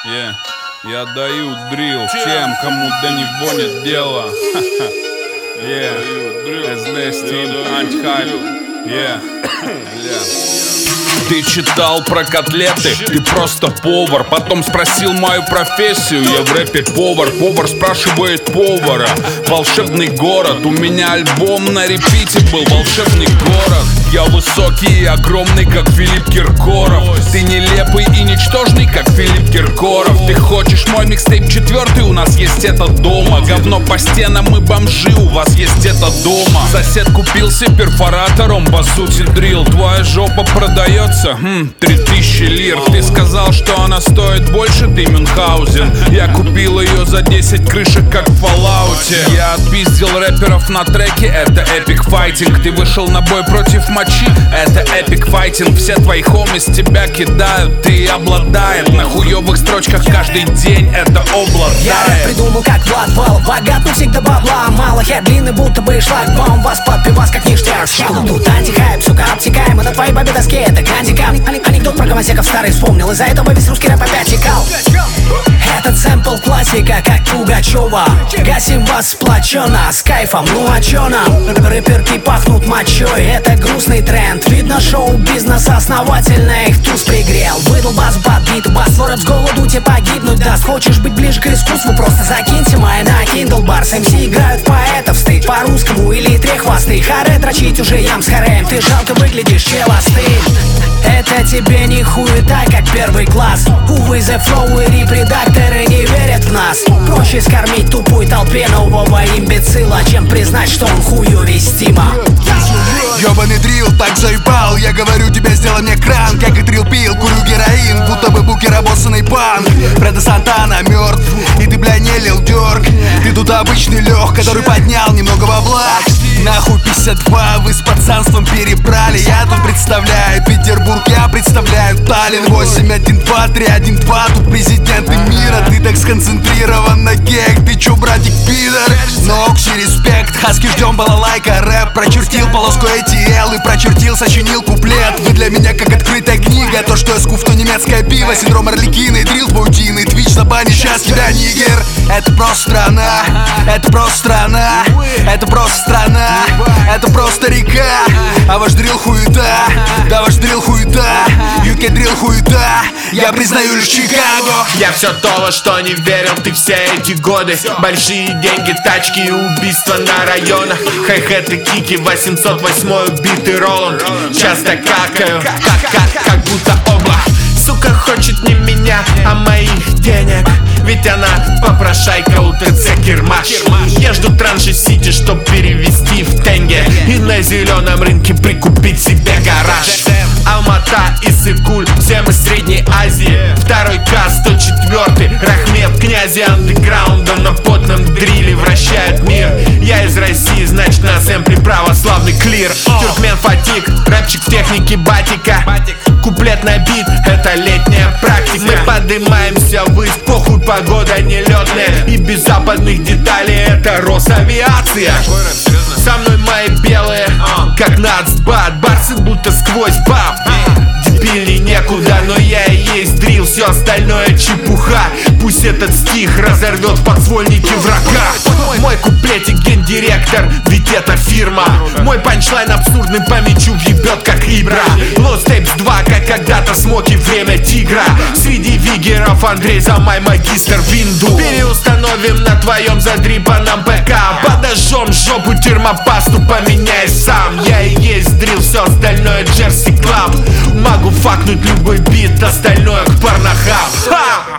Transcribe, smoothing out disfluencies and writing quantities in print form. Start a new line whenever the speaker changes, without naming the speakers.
Я даю дрил тем, кому до него нет дела. SD Steam, антихайп. Ты читал про котлеты, ты просто повар. Потом спросил мою профессию, я в рэпе повар. Повар спрашивает повара. Волшебный город, у меня альбом на репите был. Волшебный город. Я высокий и огромный, как Филипп Киркоров. Ты нелепый и ничтожный, как Филипп Киркоров. Ты хочешь мой микстейп 4, у нас есть это дома. Говно по стенам, мы бомжи, у вас есть это дома. Сосед купился перфоратором, по сути дрил. Твоя жопа продается, 3000 лир. Ты сказал, что она стоит больше, ты Мюнхгаузен. Я купил ее за 10 крышек, как в Fallout. Я отпиздил рэперов на треке, это эпик файтинг. Ты вышел на бой против мочи, это эпик файтинг. Все твои хомис тебя кидают, ты обладает. На хуёвых строчках каждый день это обладает.
Я рэп придумал как Влад Вал. Богат, но всегда бабла мало. Хер длинный, будто бы шлагбаум. Вас под пивас, как ништяк. Тут антихайп, сука, обтекаем. На твоей бабе доске это гандикап. Анекдот про гомосеков старый вспомнил. Из-за этого весь русский рэп опять икал. Этот сэмпл классика, как Пугачева. Гасим вас сплоченно, с кайфом, ну а чё нам? Рэперки пахнут мочой, это грустный тренд. Видно, шоу-бизнес основательно их туз пригрел. Выдал бас-бат, бит, бас, рэп с голоду тебе погибнуть даст. Хочешь быть ближе к искусству, просто закиньте мои на Kindle Bars. MC играют поэтов, стыд по-русскому или треххвостых. Харе дрочить уже ям с хареем, ты жалко выглядишь, чел, остынь. Это тебе не хуета, как первый класс. Увы, The Flow и редакторы не верят в нас. Проще скормить тупой толпе нового имбецила, чем признать, что он хуёвестима.
Ёбаный дрил, так заебал. Я говорю тебе, сделай мне кран. Как и дрил пил, курю героин, будто бы букер обоссанный панк. Фредо Сантана мертв, и ты, бля, не лил дёрг. Ты тут обычный лёг, который поднял немного бабла. Нахуй 52, вы с пацанством перебрали. Я тут представляю Петербург, я представляю Таллин. 8, 1, 2, 3, 1, 2. Тут президенты мира, ты так сконцентрирован на гег. Ты чё, братик, пидор? Нокси, респект, хаски, ждём балалайка. Рэп прочертил полоску ATL и прочертил, сочинил куплет. Вы для меня как открытая книга. То, что я скуф, то немецкое пиво. Синдром Орликина и дрил паутины. Твич забанит сейчас тебя, нигер. Это просто страна, это просто страна, это просто страна, это просто река. А ваш дрил хуета, да ваш дрил хуета. UK дрил хуета, я признаю лишь Чикаго.
Я все то, во что не верил ты все эти годы. Большие деньги, тачки и убийства на районах. Хай-хеты, кики, 808 убитый Роланд. Часто какаю, как будто облак. Сука хочет не меня, а моих денег. Ведь она попрошайка УТЦ Кирмаш. Я жду транши Сити, чтоб перевести в тенге и на зеленом рынке прикупить себе гараж. Алмата, Иссык-Куль, все мы Средней Азии. Второй К-104, Рахмет, князи андеграунда на потном дриле вращают мир. Я из России, значит на сэмпле православный клир. Тюркмен Фатик, рэпчик в технике батика. Куплет на бит, это летняя практика. Мы поднимаемся ввысь, похуй, погода нелетная. И без западных деталей это Росавиация. Со мной мои белые, как нацбат. Барсы будто сквозь баб. Дебильней некуда, но я и есть дрил. Все остальное чепуха. Пусть этот стих разорвет подствольники врага. Мой куплетик гендиректор, ведь это фирма. Мой панчлайн абсурдным по мячу въебет как Ибра. Lost Tapes 2, как когда-то Смоки, время тигра. Среди вигеров Андрей Замай, магистр Винду. Переустановим на твоем задрипанном ПК. Подожжем жопу термопасту, поменяй сам. Я и есть дрил, все остальное Джерси Клаб. Могу факнуть любой бит, остальное к Порнохаб.